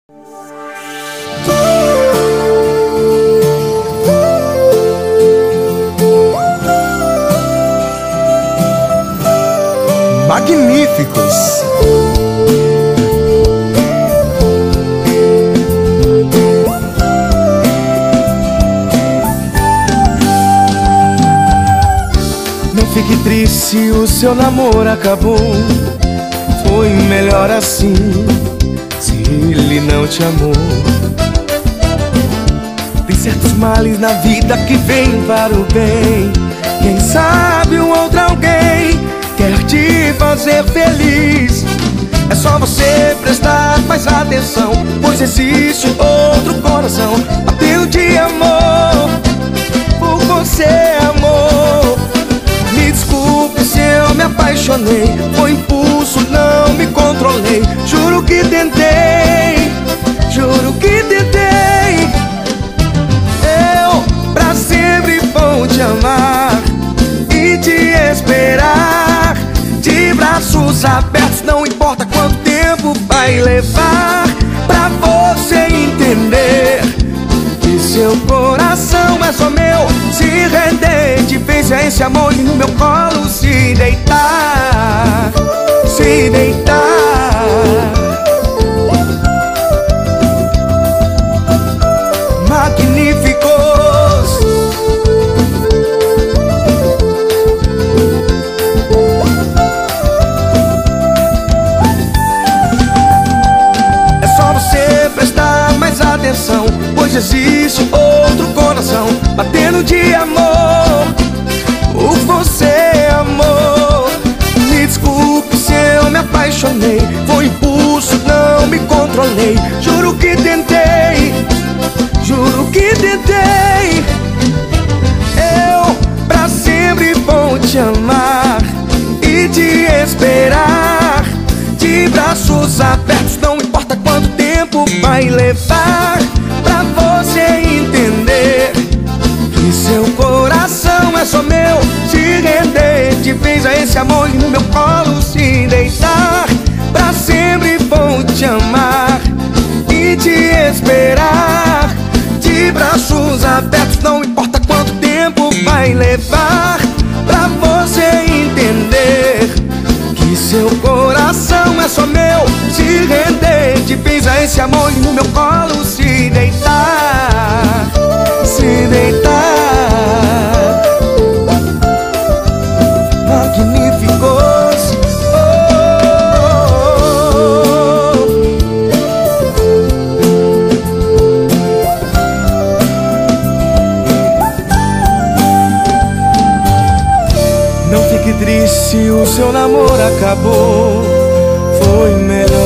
Magníficos. Não fique triste se o seu namoro acabou. Foi melhor assim, se ele não te amou. Tem certos males na vida que vêm para o bem. Quem sabe um outro alguém quer te fazer feliz. É só você prestar mais atenção, pois existe outro coração batendo de amor por você, amor. Me desculpe se eu me apaixonei, foi impulso, não me controlei. Juro que tentei, juro que tentei. Eu pra sempre vou te amar e te esperar de braços abertos. Não importa quanto tempo vai levar pra você entender que seu coração é só meu. Se render, te fez a esse amor e no meu colo se deitar, se deitar. Magníficos. É só você prestar mais atenção, pois existe outro coração batendo de amor por você, amor. Me desculpe se eu me apaixonei, foi impulso, não me controlei. Juro que tentei, juro que tentei. Eu pra sempre vou te amar e te esperar de braços abertos. Não importa quanto tempo vai levar pra você entender que seu coração é só meu. Se render, te fez a esse amor e no meu colo se deitar. Pra sempre vou te amar e te esperar de braços abertos. Não importa quanto tempo vai levar pra você entender que seu coração é só meu. Se render, te fez a esse amor e no meu colo se deitar, se deitar. Magníficos. Não fique triste se o seu namoro acabou. Foi melhor